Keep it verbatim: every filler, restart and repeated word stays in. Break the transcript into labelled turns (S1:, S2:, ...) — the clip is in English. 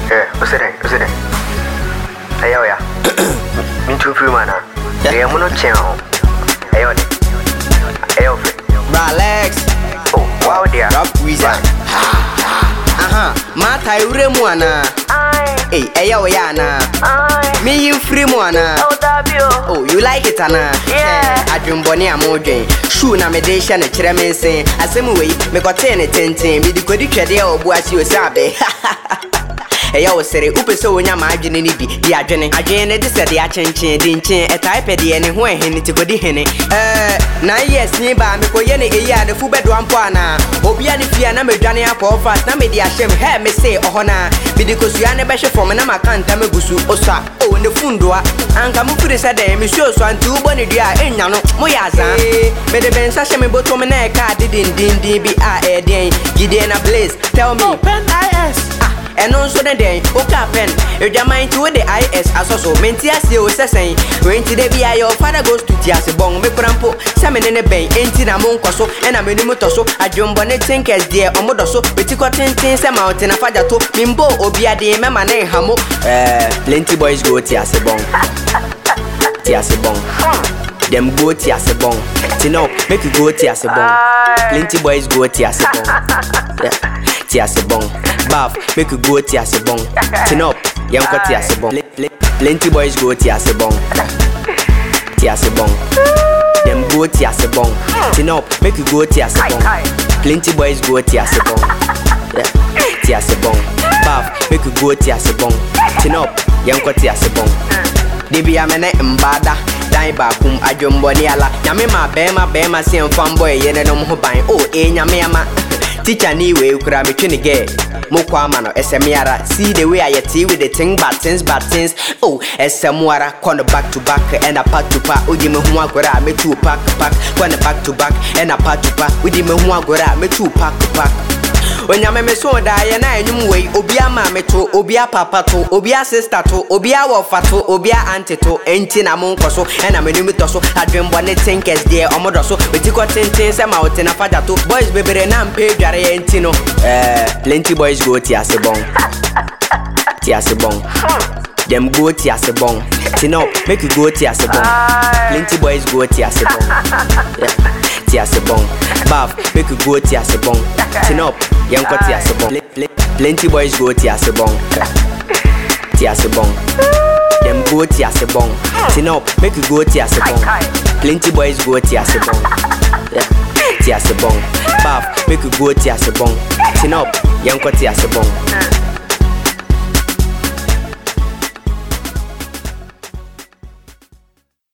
S1: Eh, what's it? What's it? Hey, oh yeah. Me too, free man. Yeah, I'm not channel. Hey, oh, hey, oh,
S2: Relax.
S1: Oh, wow, dear.
S2: Rock reason. Aha, Mata Uremuana. Hey, hey, oh, Yana. Me, you free moana. Oh, you like it, Anna?
S3: Yeah.
S2: I dream Bonnie, I'm ordering. Shoe namidation, a chairman saying, I say, way, make a ten, a ten, ten, be the good trade or was you sabe. Hey, I was saying, Upe so when you're my genie, the agent, I gain it, said the action, didn't change a type at the end when he to go the henny. Eh, nine years nearby, me go yenny a year, the full bedroom pana. Obiani Fia, number Johnny Apple fast, now me the shame, have me say, oh, na, because you are never from an Amakan Tamagusu, Osa, oh, in the Fundua, and come up with a Saturday, Monsieur Swan, two bonny dear, and Yano, Moyaza, made the Ben Sasha, me bottom and a car didn't D B I A D, Gideon a blaze, tell me,
S3: Pen I S.
S2: and also the day, Oka pen, if your mind to the I S as also Mentias, you was saying, when today be your father goes to Tiasabong, me crampo, salmon in a bay, ain't in a moncoso, and a minimotoso, a jumbonet thinkers dear, or modoso, but you got ten things a mountain, a father to Mimbo, Obia de Mamma name Hamo. Eh, plenty boys go Tiasabong. Tiasabong. Them go Tiasabong. Tino, make you go Tiasabong. Plenty boys go Tiasabong. Yeah. Tiasabong. Bath, make you go Tiasabong. Tino, young got Tiasabong. Plenty boys go Tiasabong. Tiasabong. Them go Tiasabong. Tino, make you go Tiasabong. Plenty boys go Tiasabong. Yeah. Tiasabong. Bath, make you go Tiasabong. Tino, young got Tiasabong. Debi amene mbada dan ba kum adwombo ni ala nyame ma bema bema sem fanboy ye ne no ho ban o e nyame ama teacher ni we kura me twini ge mo kwa ma no esemiara see the way I yeti with the thing bad things bad things oh esemuara kono back to back and a part to part odi me hu agora me two pack pack kono back to back and a part to part odi me hu agora me two pack pack Onyame me so da ye na enyum wei obia ma me to obia papa to obia sister to obia wofa to obia auntie to enti na mon koso e na me nimi to so adwembo ne thinkers there omodo so beti ko tenten se ma wote na father to boys bebere na mpe dware ye enti no eh plenty boys go Tiasabong Tiasabong them go Tiasabong tino make you go Tiasabong plenty boys go Tiasabong yeah Tiasabong Bath, make you go Tiasabong. Tin up, young got Tiasabong. Plenty boys go Tiasabong. Tiasabong. Them go Tiasabong. Tin up, make you go Tiasabong. Plenty boys go Tiasabong. Yeah. Tiasabong. Bath, make you go Tiasabong. Tin up, young got Tiasabong.